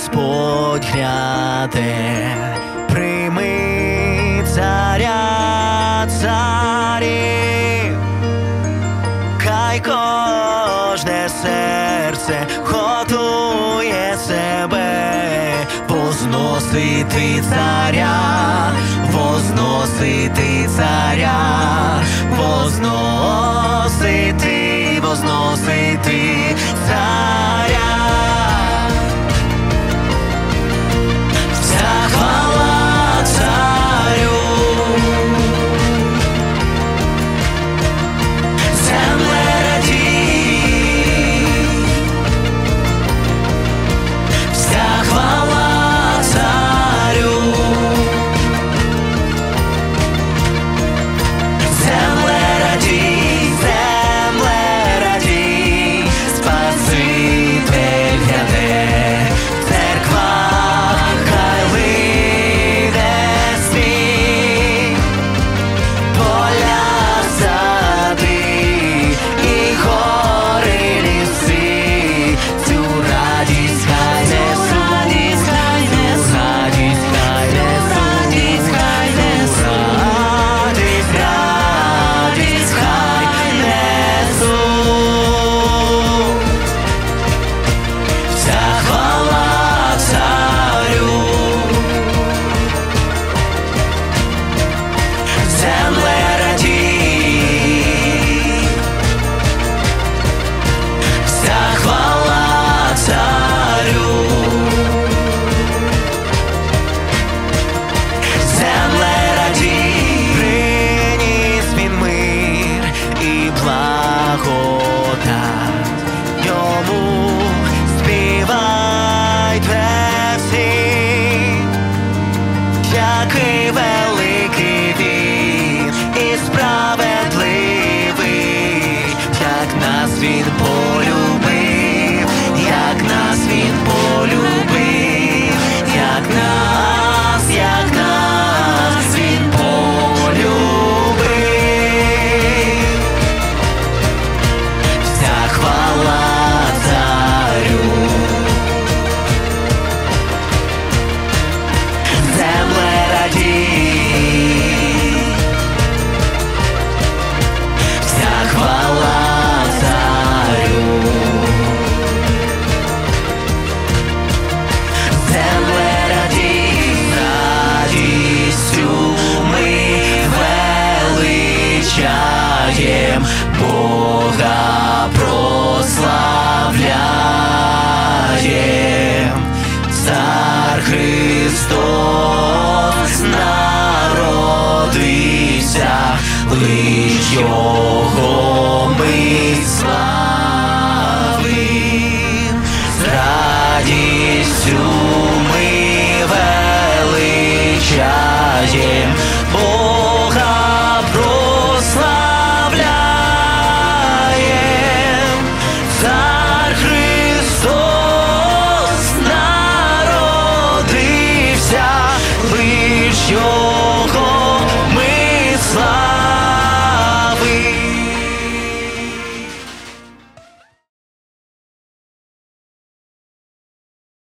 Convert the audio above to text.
Господь гряде, прийми царя царів, хай кожне серце готує себе возносити царя, возносити царя, возносити, возносити царя. Вся хвала царю, земле радій, вся хвала царю, земле радій, земле радій, Спаситель гряде, церква хай вийде світ, поля, сади і гори, ліси, цю радість хай несуть, радість хай несуть, радість хай несуть, радість, радість хай несуть. Вся хвала царю, земле радій, вся хвала царю, земле радій, приніс він мир і благодать, йому співайте всі, який великий він і справедливий, як нас він полюбив, як нас він полюбив, як нас він полюбив. Вся хвала царю, земле радій, вся хвала царю, земле радій, радістю ми величаєм, Бога прославляєм. Цар Христос народився, лиш його ми славим, з радістю